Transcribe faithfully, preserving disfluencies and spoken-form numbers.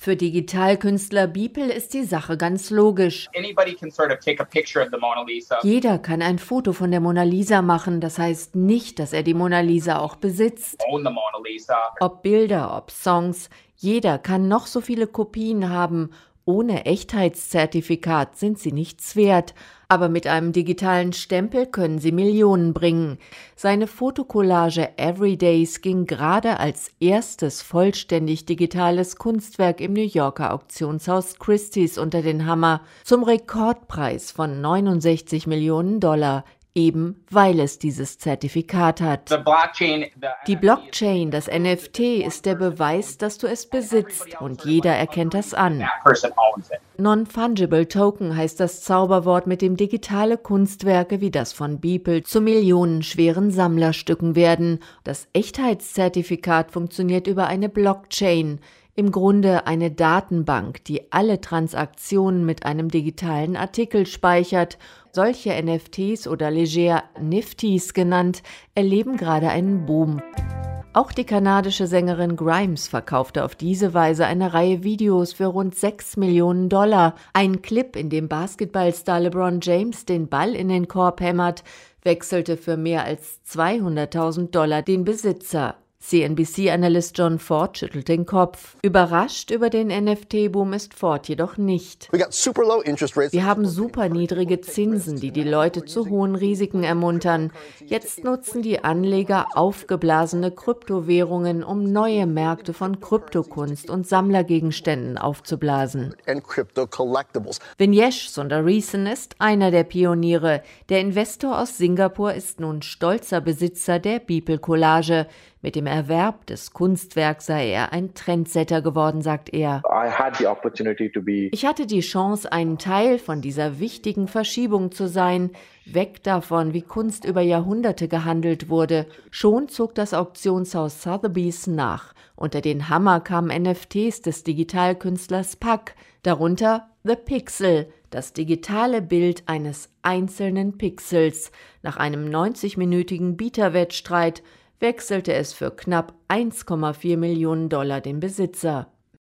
Für Digitalkünstler Beeple ist die Sache ganz logisch. Jeder kann ein Foto von der Mona Lisa machen, das heißt nicht, dass er die Mona Lisa auch besitzt. Ob Bilder, ob Songs, jeder kann noch so viele Kopien haben. Ohne Echtheitszertifikat sind sie nichts wert, aber mit einem digitalen Stempel können sie Millionen bringen. Seine Fotokollage Everydays ging gerade als erstes vollständig digitales Kunstwerk im New Yorker Auktionshaus Christie's unter den Hammer zum Rekordpreis von neunundsechzig Millionen Dollar. Eben weil es dieses Zertifikat hat. Die Blockchain, das N F T, ist der Beweis, dass du es besitzt und jeder erkennt das an. Non-Fungible Token heißt das Zauberwort, mit dem digitale Kunstwerke wie das von Beeple zu millionenschweren Sammlerstücken werden. Das Echtheitszertifikat funktioniert über eine Blockchain. Im Grunde eine Datenbank, die alle Transaktionen mit einem digitalen Artikel speichert. Solche N F Ts oder leger Nifties genannt, erleben gerade einen Boom. Auch die kanadische Sängerin Grimes verkaufte auf diese Weise eine Reihe Videos für rund sechs Millionen Dollar. Ein Clip, in dem Basketballstar LeBron James den Ball in den Korb hämmert, wechselte für mehr als zweihunderttausend Dollar den Besitzer. C N B C-Analyst John Ford schüttelt den Kopf. Überrascht über den N F T-Boom ist Ford jedoch nicht. Wir haben super niedrige Zinsen, die die Leute zu hohen Risiken ermuntern. Jetzt nutzen die Anleger aufgeblasene Kryptowährungen, um neue Märkte von Kryptokunst und Sammlergegenständen aufzublasen. Vignesh Sundaresan ist einer der Pioniere. Der Investor aus Singapur ist nun stolzer Besitzer der Beeple-Collage. Mit dem Erwerb des Kunstwerks sei er ein Trendsetter geworden, sagt er. Ich hatte die Chance, ein Teil von dieser wichtigen Verschiebung zu sein, weg davon, wie Kunst über Jahrhunderte gehandelt wurde. Schon zog das Auktionshaus Sotheby's nach. Unter den Hammer kamen N F Ts des Digitalkünstlers Pak, darunter The Pixel, das digitale Bild eines einzelnen Pixels. Nach einem neunzigminütigen Bieterwettstreit wechselte es für knapp eins Komma vier Millionen Dollar den Besitzer.